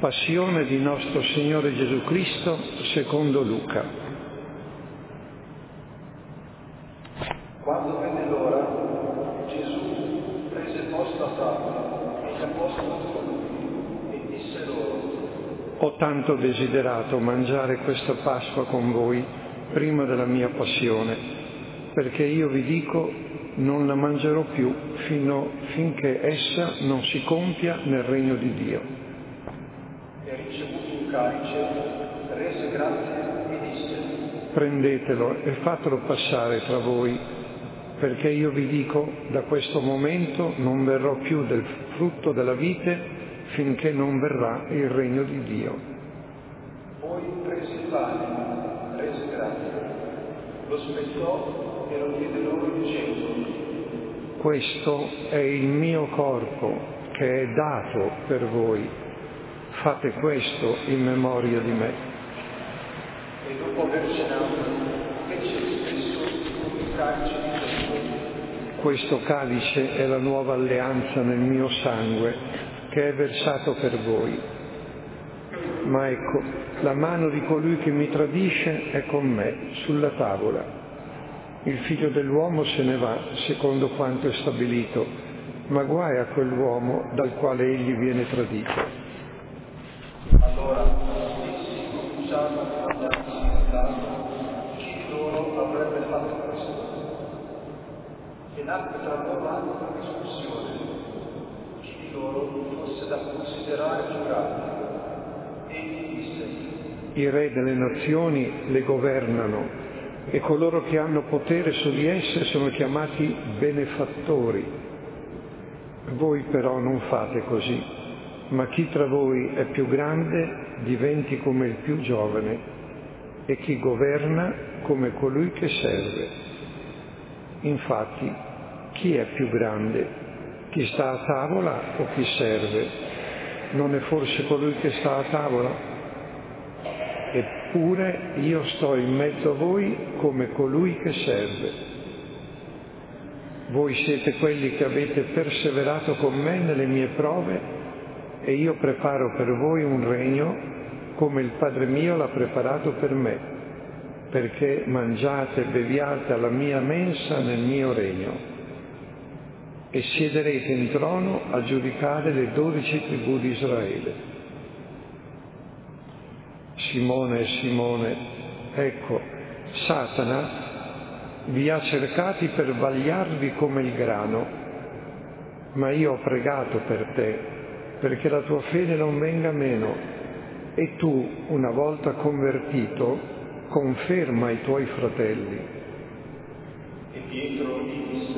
Passione di nostro Signore Gesù Cristo secondo Luca. Quando venne l'ora, Gesù prese posto a tavola e gli apostoli con lui e disse loro: Ho tanto desiderato mangiare questa Pasqua con voi prima della mia passione, perché io vi dico, non la mangerò più finché essa non si compia nel regno di Dio. E ricevuto un calice, rese grazie e disse: Prendetelo e fatelo passare tra voi, perché io vi dico, da questo momento non berrò più del frutto della vite finché non verrà il regno di Dio. Poi prese il pane, rese grazie, lo spezzò e lo diede loro dicendo: Questo è il mio corpo che è dato per voi. Fate questo in memoria di me. E dopo aver cenato, fece lo stesso con il calice dicendo: Questo calice è la nuova alleanza nel mio sangue, che è versato per voi. Ma ecco, la mano di colui che mi tradisce è con me, sulla tavola. Il figlio dell'uomo se ne va, secondo quanto è stabilito, ma guai a quell'uomo dal quale egli viene tradito. Allora essi cominciarono a guardarsi in caso chi di loro avrebbe fatto questo. E nacque tra loro anche una discussione, chi di loro fosse da considerare più grande. Egli disse: I re delle nazioni le governano e coloro che hanno potere su di esse sono chiamati benefattori. Voi però non fate così. Ma chi tra voi è più grande diventi come il più giovane e chi governa come colui che serve. Infatti, chi è più grande? Chi sta a tavola o chi serve? Non è forse colui che sta a tavola? Eppure io sto in mezzo a voi come colui che serve. Voi siete quelli che avete perseverato con me nelle mie prove e io preparo per voi un regno come il Padre mio l'ha preparato per me, perché mangiate e beviate alla mia mensa nel mio regno. E siederete in trono a giudicare le 12 tribù di Israele. Simone, Simone, ecco, Satana vi ha cercati per vagliarvi come il grano, ma io ho pregato per te, perché la tua fede non venga meno, e tu, una volta convertito, conferma i tuoi fratelli. E Pietro gli disse: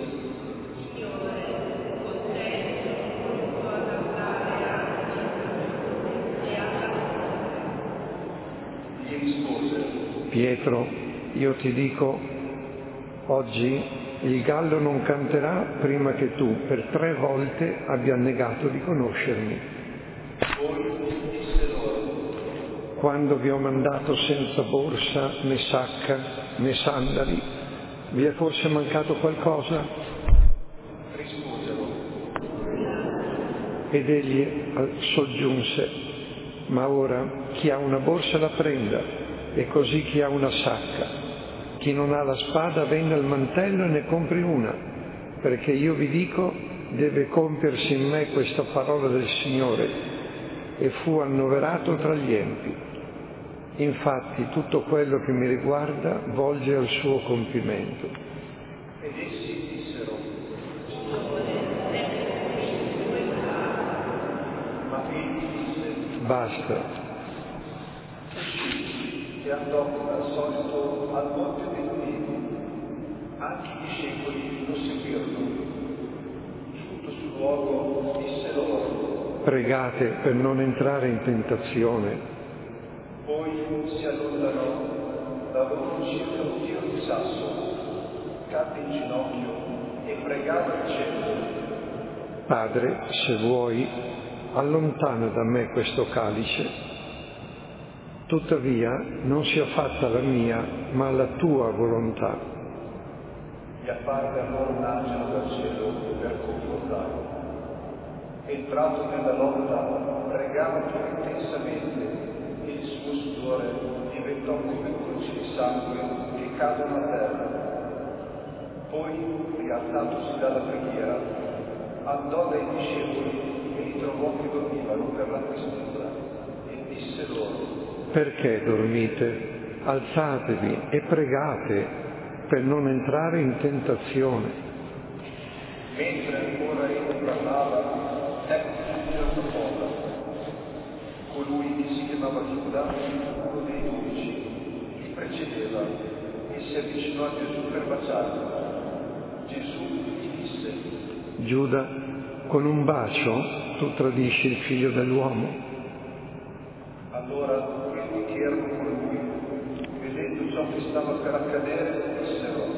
gli rispose: Pietro, io ti dico, oggi il gallo non canterà prima che tu per 3 volte abbia negato di conoscermi. Poi disse loro: Quando vi ho mandato senza borsa, né sacca, né sandali, vi è forse mancato qualcosa? Risposero: Ed egli soggiunse: ma ora chi ha una borsa la prenda, e così chi ha una sacca. Chi non ha la spada venda il mantello e ne compri una, perché io vi dico, deve compiersi in me questa parola del Signore. E fu annoverato tra gli empi. Infatti tutto quello che mi riguarda volge al suo compimento. ed essi dissero: ma egli disse: Basta. e andò al solito al monte dei Ulivi. Anche i discepoli lo seguirono. Giunto sul luogo disse loro: Pregate per non entrare in tentazione. poi si allontanò da loro circa un tiro di sasso, cadde in ginocchio e pregava dicendo: Padre, se vuoi, allontana da me questo calice. Tuttavia non sia fatta la mia, ma la tua volontà. gli apparve allora un angelo dal cielo per confortarlo. Entrato nella lotta, pregava più intensamente e il suo sudore diventò come gocce di sangue che cadono a terra. Poi, rialzatosi dalla preghiera, andò dai discepoli e li trovò che dormivano per la questura e disse loro: perché dormite? Alzatevi e pregate per non entrare in tentazione. Mentre ancora egli parlava, ecco subito una folla. Colui che si chiamava Giuda, uno dei 12, li precedeva e si avvicinò a Gesù per baciarlo. Gesù gli disse: Giuda, con un bacio tu tradisci il figlio dell'uomo. Allora quelli che erano con lui, vedendo ciò che stava per accadere, dissero: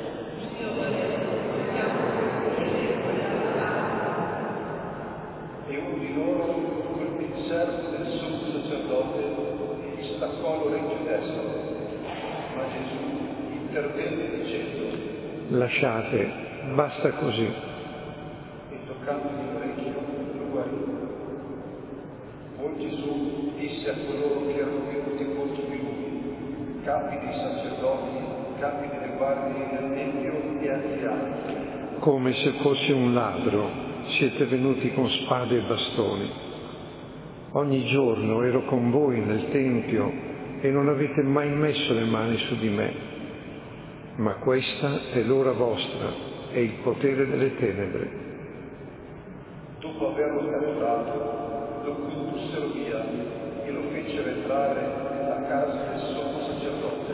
e uno di loro colpì il servo del sommo sacerdote e gli staccò l'orecchio destro. Ma Gesù intervenne dicendo: lasciate, basta così. E toccandogli l'orecchio lo guarì. Poi Gesù disse a coloro che erano venuti contro di lui, capi dei sacerdoti, capi delle guardie del Tempio e anziani: come se fossi un ladro, siete venuti con spade e bastoni. Ogni giorno ero con voi nel Tempio e non avete mai messo le mani su di me. Ma questa è l'ora vostra e il potere delle tenebre. Dopo averlo catturato, lo condussero via e lo fecero entrare nella casa del sommo sacerdote.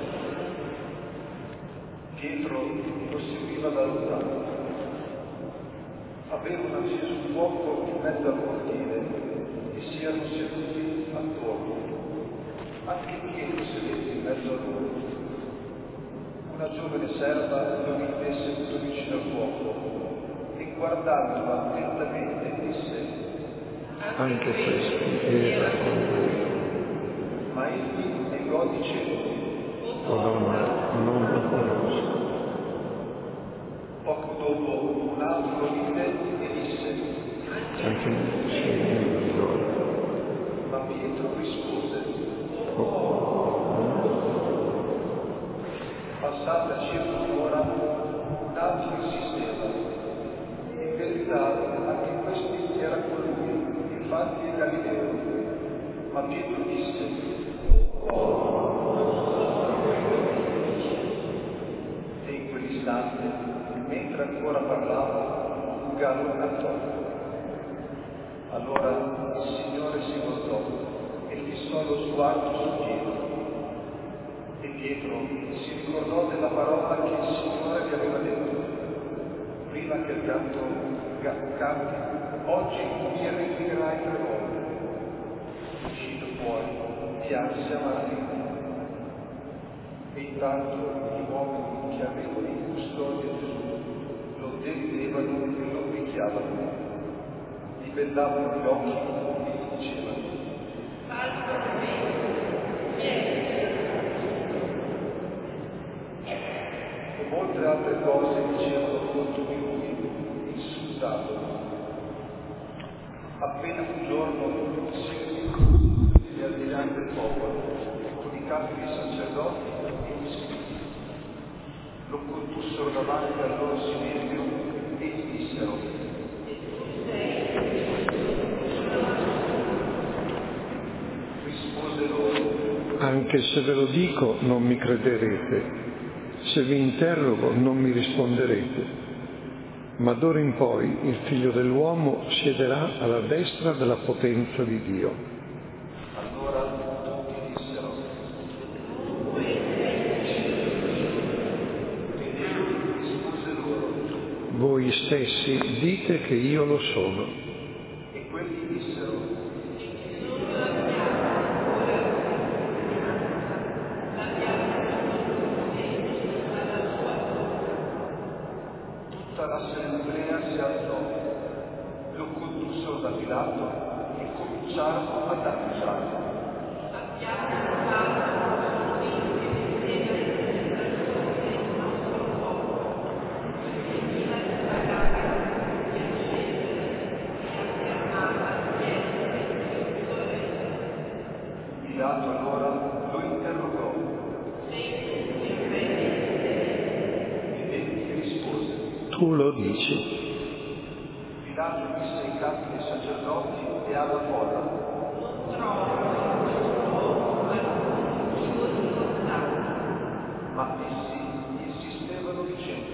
Pietro lo seguiva da lontano. Avevano acceso un fuoco in mezzo al cortile e si erano seduti attorno. Anche Pietro sedette in mezzo a loro. Una giovane serva lo vide seduto vicino al fuoco e guardandolo attentamente disse: Anche questo era con lui. ma egli negò dicendo: O donna, non lo conosco. Poco dopo un altro lo vide e disse: Anche lui si allora. ma Pietro rispose: passata circa un'ora, un altro insisteva: in verità anche questi era con lui, infatti è Galileo. Ma Pietro disse: e in quell'istante, mentre ancora parlava, un gallo cantò. Allora il Signore si voltò e fissò lo sguardo su Pietro. E Pietro si ricordò della parola che il Signore gli aveva detto: prima che il gatto canti, oggi mi rinnegerai 3 volte. Uscito fuori, pianse amaramente. E intanto gli uomini che avevano in custodia Gesù lo tendevano e lo picchiavano, gli bellavano gli occhi e gli dicevano: e molte altre cose dicevano contro di lui, insultandolo. Appena un giorno si gli anziani del popolo, con i capi dei sacerdoti e gli scribi, lo condussero davanti al loro Sinedrio e gli dissero: rispose loro: Anche se ve lo dico non mi crederete, se vi interrogo non mi risponderete. Ma d'ora in poi il Figlio dell'uomo siederà alla destra della potenza di Dio. Allora tutti dissero: ed egli rispose loro: Voi stessi dite che io lo sono. e quelli dissero: tutta l'assemblea si alzò, lo condussero da Pilato e cominciarono ad accusarlo. Pilato allora lo interrogò. Ed egli rispose: Tu lo dici. Pilato disse ai capi dei sacerdoti e alla folla: ma essi insistevano dicendo: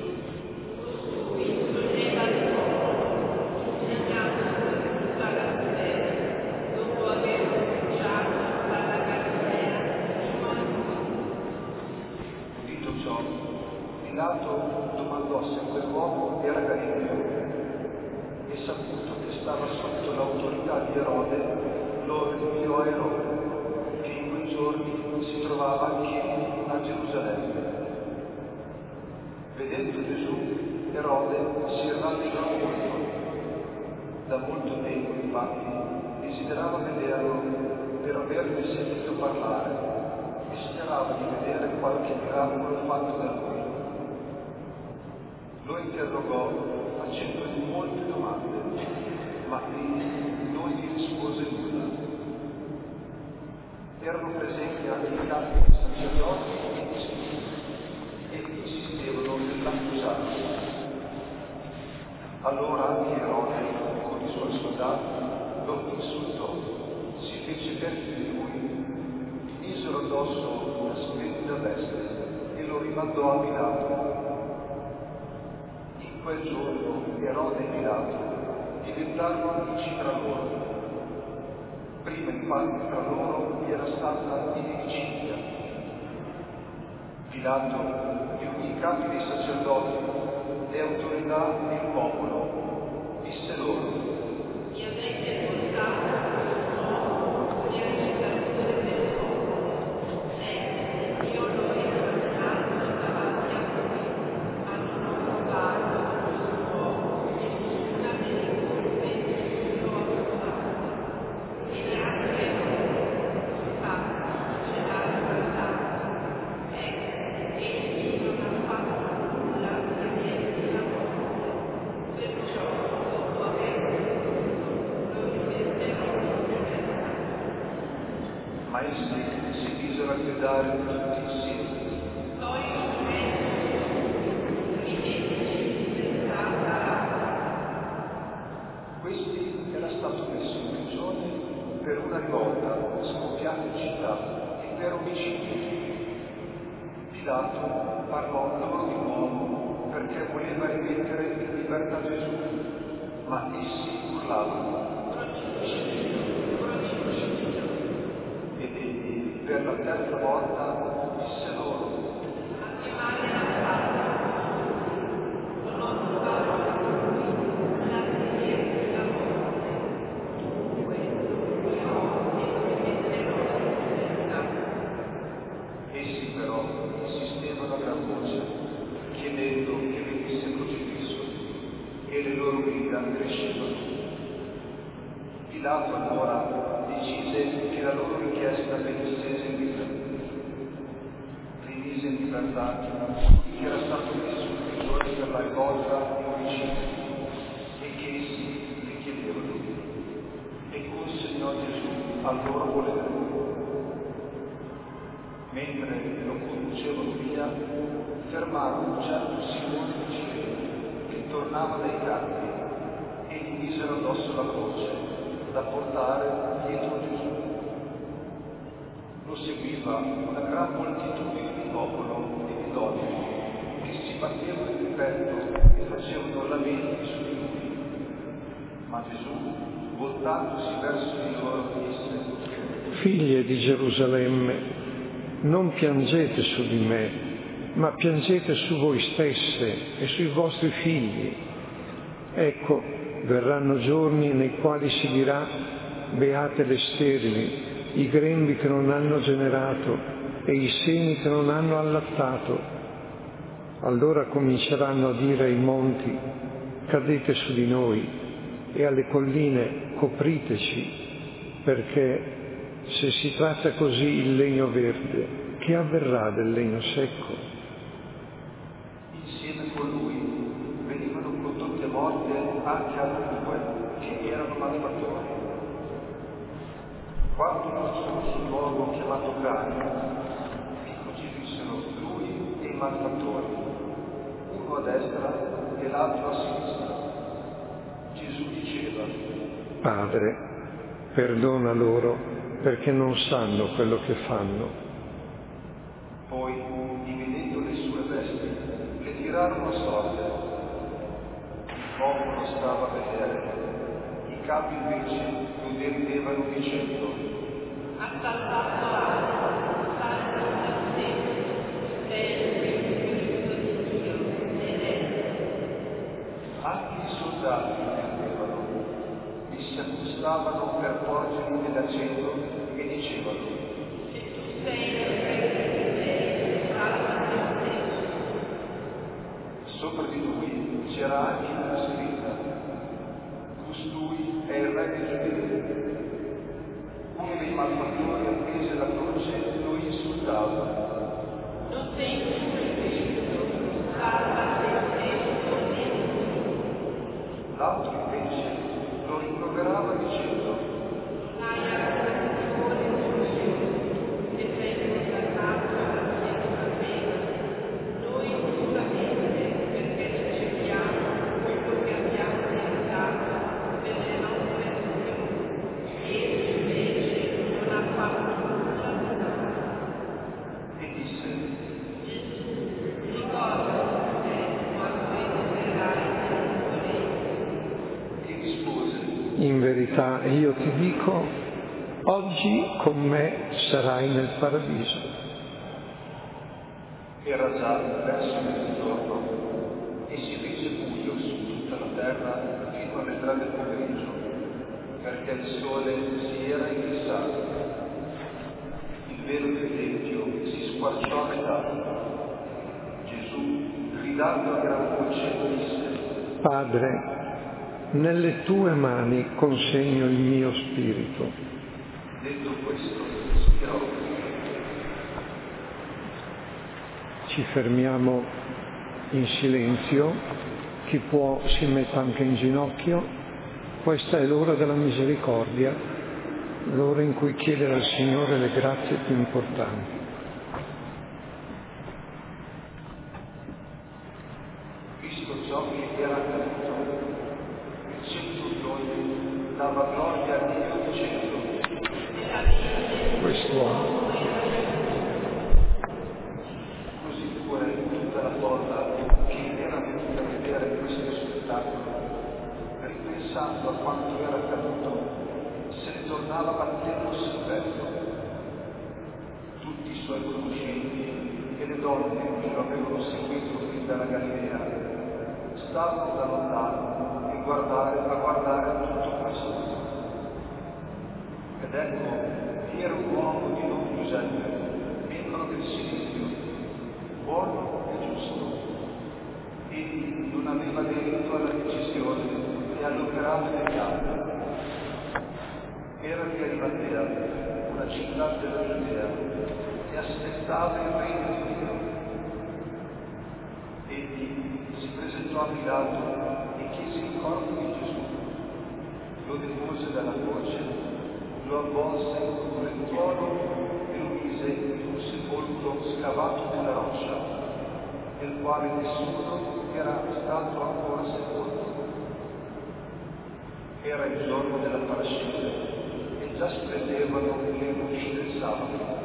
udito ciò, Pilato domandò se quell'uomo era Galileo, e saputo che stava sotto l'autorità di Erode, lo rinviò a Erode, che in quei giorni si trovava anche a Gerusalemme. Vedendo Gesù, Erode si rallegrò molto. Da molto tempo, infatti, desiderava vederlo per averne sentito parlare e sperava di vedere qualche miracolo fatto da lui. Lo interrogò facendogli molte domande, ma egli non gli rispose nulla. Erano presenti anche i capi dei sacerdoti e insistevano nell'accusarlo. Allora anche Erode, con i suoi soldati, lo insultò, si fece verso di lui, misero addosso una splendida veste e lo rimandò a Pilato. In quel giorno Erode e Pilato diventarono amici tra loro. Prima infatti tra loro vi era stata inimicizia. Pilato riunì i capi dei sacerdoti, le autorità e il popolo. Disse loro: Mi avete portato per cittadino del popolo. Io lo esaminato davanti a voi, ma non ho trovato nessuna delle colpe che lo ho trovato. E neanche ce l'ha guardato. Egli non ha fatto nulla che meriti la morte. Perciò, dopo aver lo rimetterò in libertà. ma essi si misero a gridare tutti insieme: Noi rimettici in libertà Barabbas. questi era stato messo in prigione per una rivolta scoppiata in città e per omicidio. Pilato parlò loro di nuovo perché voleva rimettere in libertà Gesù, ma essi urlavano. Ed egli per la terza volta disse loro: Ma che male ha fatto? Non ho trovato in lui nulla che meriti la morte. Dunque, io lo rimetterò in libertà. Essi però insistevano a gran voce, chiedendo che venisse crocifisso, e le loro grida crescevano. Pilato allora decise che la loro richiesta venisse eseguita. Rimise in libertà chi era stato messo in prigione per la rivolta e omicidio, e che essi gli chiedevano, e consegnò Gesù al loro volere. Mentre lo conducevano via, fermarono un certo Simone di Cirene che tornava dai campi e gli misero addosso la croce da portare dietro Gesù. Lo seguiva una gran moltitudine di popolo e di donne che si battevano il petto e facevano lamenti su di lui. Ma Gesù, voltandosi verso di loro, disse: Figlie di Gerusalemme, non piangete su di me, ma piangete su voi stesse e sui vostri figli. Ecco, verranno giorni nei quali si dirà: beate le sterili, i grembi che non hanno generato e i seni che non hanno allattato. Allora cominceranno a dire ai monti: cadete su di noi, e alle colline: copriteci, perché se si tratta così il legno verde, che avverrà del legno secco? Insieme con lui venivano condotte a morte anche altri due che erano malfattori. Quando giunsero sul luogo chiamato Cana, vi crocifissero lui e i malfattori, uno a destra e l'altro a sinistra. Gesù diceva: Padre, perdona loro perché non sanno quello che fanno. Poi, dividendo le sue vesti, le tirarono a sorte. Il popolo stava a vedere. I capi invece lo deridevano dicendo: Ha salvato altri, salvo da sé, sei il Figlio di Dio ed è. Anche i soldati lo prendevano, gli si accostavano per porgergli dell'aceto e dicevano: Se tu sei il Re di Dei, salva te stesso. sopra di lui c'era anche una scritta: costui è il Re dei Giudei. Uno dei malfattori appesi alla croce lo insultava: Non sei tu il Cristo, salva te stesso e noi. l'altro invece lo rimproverava dicendo: Hai ancora timore Dio, e sei condannato alla stessa pena. Noi giustamente, perché riceviamo quello che abbiamo meritato per le nostre azioni. Egli invece non ha fatto nulla di male. e disse: Gesù, ricordati di me quando entrerai nel tuo regno. e rispose: In verità io ti dico, oggi con me sarai nel paradiso. era già verso mezzogiorno e si fece buio su tutta la terra fino alle 3 del pomeriggio, perché il sole si era inglissato. Il velo del tempio si squarciò a metà. Gesù, gridando a gran voce, disse: Padre, nelle tue mani consegno il mio spirito. detto questo, spirò. Ci fermiamo in silenzio, chi può si metta anche in ginocchio. Questa è l'ora della misericordia, l'ora in cui chiedere al Signore le grazie più importanti. Visto ciò che era accaduto, il centurione dava gloria a Dio dicendo: Quest'uomo, così pure tutta la folla che era venuta a vedere questo spettacolo, ripensando a quanto era accaduto, se ne tornava battendo sul petto. Tutti i suoi conoscenti e le donne che lo avevano seguito fin dalla Galilea stavano da lontano a guardare tutto questo. Ed ecco, vi era un uomo di nome Giuseppe, membro del Sinedrio, buono e giusto. Egli non aveva diritto alla decisione e all'operato degli altri. Era di Arimatea, una città della Giudea, e aspettava il regno di Dio. Egli si presentò a Pilato e chiese il corpo di Gesù. Lo depose dalla croce, lo avvolse con un lenzuolo e lo mise in un sepolcro scavato nella roccia, nel quale nessuno era stato ancora sepolto. Era il giorno della parascita e già splendevano le luci del sabato.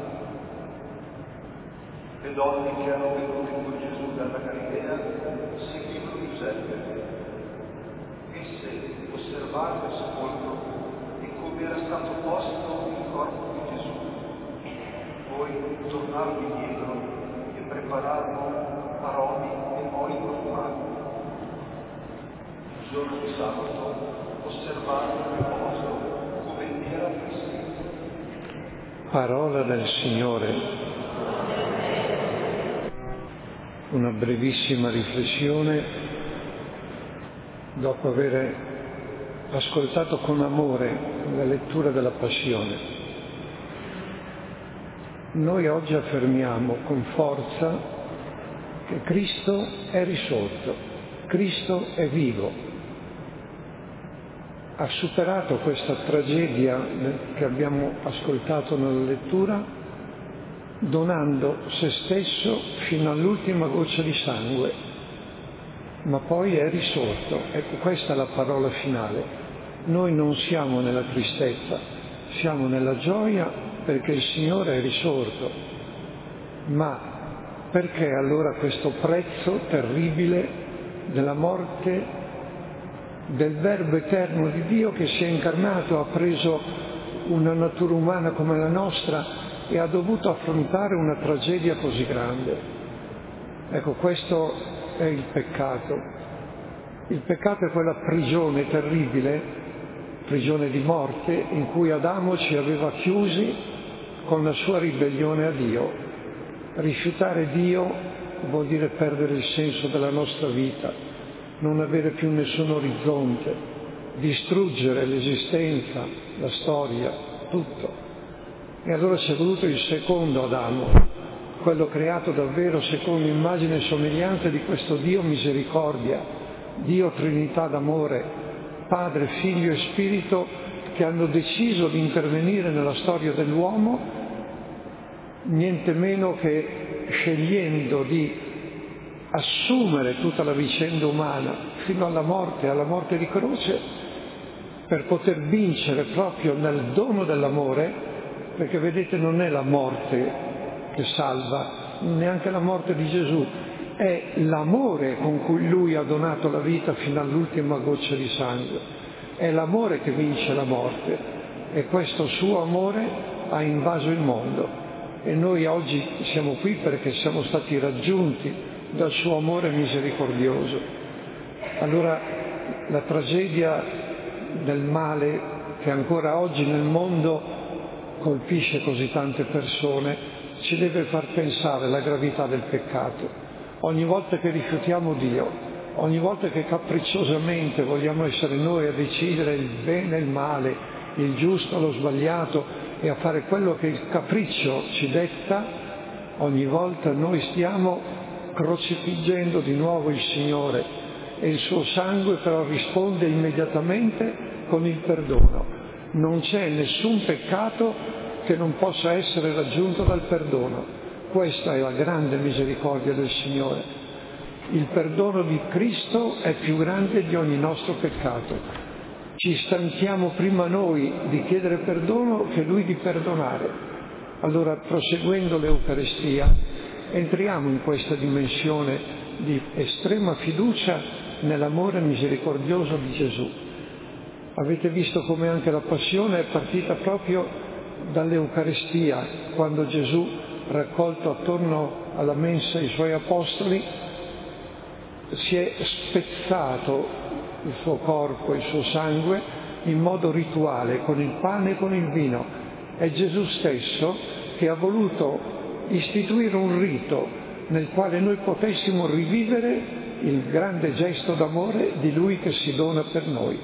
Le donne che erano venute con Gesù dalla Galilea seguivano Giuseppe. Esse osservarono il sepolcro e come era stato posto il corpo di Gesù. Poi tornarono indietro e prepararono aromi e oli profumati. Il giorno di sabato osservarono il riposo come era prescritto. parola del Signore. Una brevissima riflessione dopo aver ascoltato con amore la lettura della Passione. Noi oggi affermiamo con forza che Cristo è risorto, Cristo è vivo. ha superato questa tragedia che abbiamo ascoltato nella lettura, donando se stesso fino all'ultima goccia di sangue, ma poi è risorto. Ecco, questa è la parola finale. Noi non siamo nella tristezza, siamo nella gioia perché il Signore è risorto. Ma perché allora questo prezzo terribile della morte del Verbo eterno di Dio che si è incarnato, ha preso una natura umana come la nostra e ha dovuto affrontare una tragedia così grande? Ecco, questo è il peccato. Il peccato è quella prigione terribile, prigione di morte, in cui Adamo ci aveva chiusi con la sua ribellione a Dio. Rifiutare Dio vuol dire perdere il senso della nostra vita, non avere più nessun orizzonte, distruggere l'esistenza, la storia, tutto. E allora si è voluto il secondo Adamo, quello creato davvero secondo immagine e somiglianza di questo Dio misericordia, Dio Trinità d'amore, Padre, Figlio e Spirito, che hanno deciso di intervenire nella storia dell'uomo, niente meno che scegliendo di assumere tutta la vicenda umana fino alla morte di croce, per poter vincere proprio nel dono dell'amore, perché vedete non è la morte che salva, neanche la morte di Gesù, è l'amore con cui Lui ha donato la vita fino all'ultima goccia di sangue, è l'amore che vince la morte e questo suo amore ha invaso il mondo e noi oggi siamo qui perché siamo stati raggiunti dal suo amore misericordioso. Allora la tragedia del male che ancora oggi nel mondo colpisce così tante persone ci deve far pensare alla gravità del peccato. Ogni volta che rifiutiamo Dio, ogni volta che capricciosamente vogliamo essere noi a decidere il bene e il male, il giusto, lo sbagliato e a fare quello che il capriccio ci detta, ogni volta noi stiamo crocifiggendo di nuovo il Signore e il suo sangue però risponde immediatamente con il perdono. Non c'è nessun peccato che non possa essere raggiunto dal perdono. Questa è la grande misericordia del Signore. Il perdono di Cristo è più grande di ogni nostro peccato. Ci stanchiamo prima noi di chiedere perdono che Lui di perdonare. Allora, proseguendo l'Eucaristia, entriamo in questa dimensione di estrema fiducia nell'amore misericordioso di Gesù. Avete visto come anche la passione è partita proprio dall'Eucaristia, quando Gesù, raccolto attorno alla mensa i Suoi apostoli, si è spezzato il suo corpo e il suo sangue in modo rituale, con il pane e con il vino. È Gesù stesso che ha voluto istituire un rito nel quale noi potessimo rivivere il grande gesto d'amore di Lui che si dona per noi.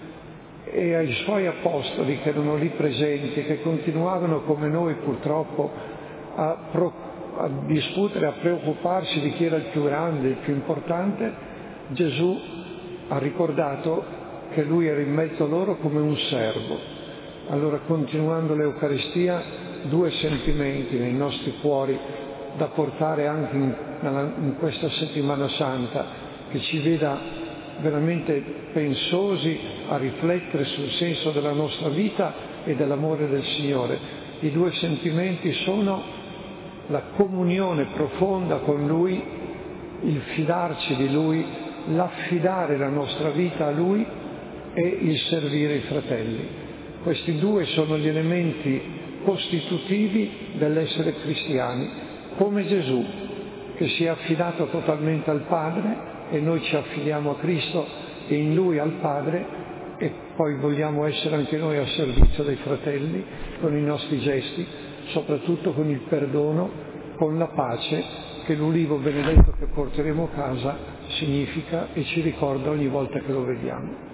E ai Suoi apostoli che erano lì presenti, che continuavano come noi purtroppo a discutere, a preoccuparsi di chi era il più grande, il più importante, Gesù ha ricordato che Lui era in mezzo a loro come un servo. Allora, continuando l'Eucaristia, due sentimenti nei nostri cuori da portare anche in questa settimana santa, che ci veda veramente pensosi a riflettere sul senso della nostra vita e dell'amore del Signore. I due sentimenti sono la comunione profonda con Lui, il fidarci di Lui, l'affidare la nostra vita a Lui e il servire i fratelli. Questi due sono gli elementi costitutivi dell'essere cristiani, come Gesù che si è affidato totalmente al Padre e noi ci affidiamo a Cristo e in Lui al Padre e poi vogliamo essere anche noi al servizio dei fratelli con i nostri gesti, soprattutto con il perdono, con la pace che l'ulivo benedetto che porteremo a casa significa e ci ricorda ogni volta che lo vediamo.